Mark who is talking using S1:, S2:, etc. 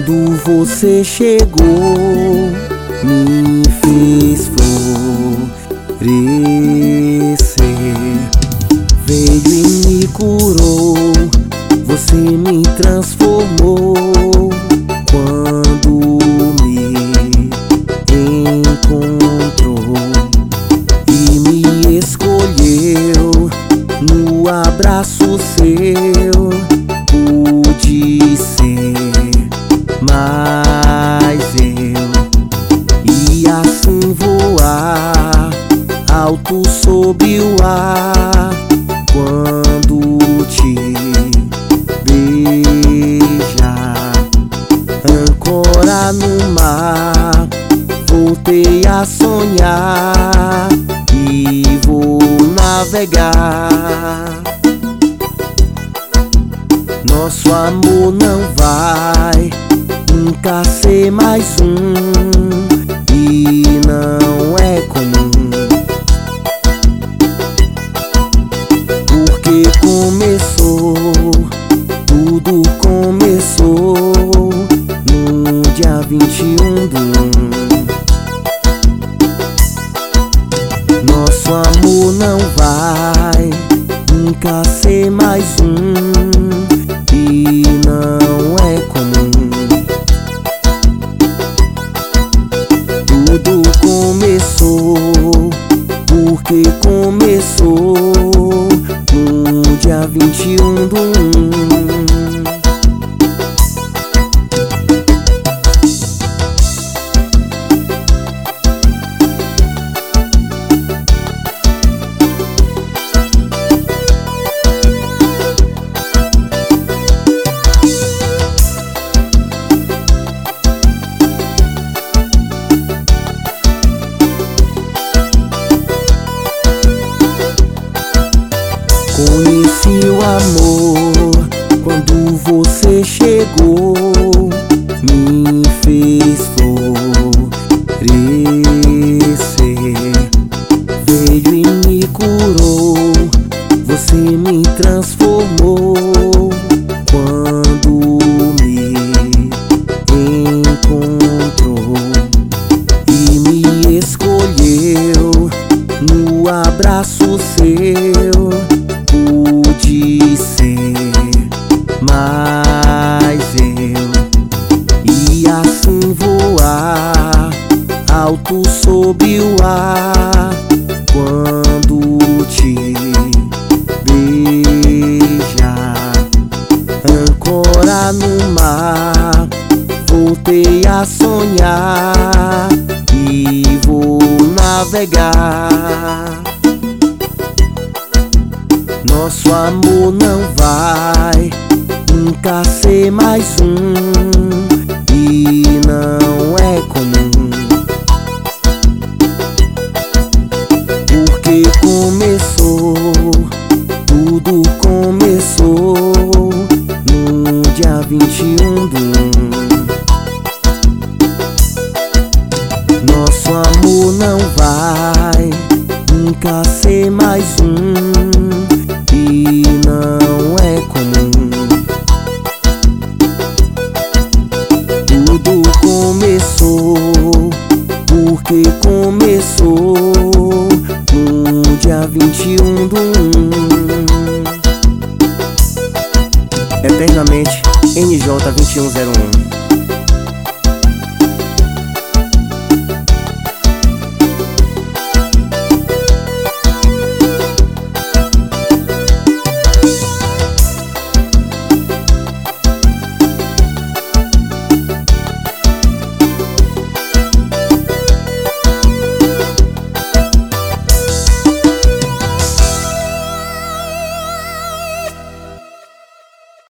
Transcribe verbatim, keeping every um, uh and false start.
S1: Quando você chegou, me fez florescer, veio e me curou, você me transformou. Quando me encontrou e me escolheu, no abraço seu pude ser mais eu, e assim voar alto sob o ar. Quando te beijar, âncora no mar, voltei a sonhar e vou navegar. Nosso amor não vai nunca ser mais um, e não é comum, porque começou, tudo começou no dia vinte e um do um. Nosso amor não vai nunca ser mais um, e não é comum. Tudo começou, porque começou no dia vinte e um do um. Conheci o amor quando você chegou, me fez florescer, veio e me curou, você me transformou. Quando me encontrou e me escolheu, no abraço seu pude ser mais eu, e assim voar alto sob o ar. Quando te beijar, âncora no mar, voltei a sonhar e vou navegar. Nosso amor não vai nunca ser mais um, e não é comum, porque começou, tudo começou no dia vinte e um do um. Nosso amor não vai nunca ser mais um, e não é comum. Tudo começou, porque começou no dia vinte e um do um. Eternamente N J vinte e um zero um.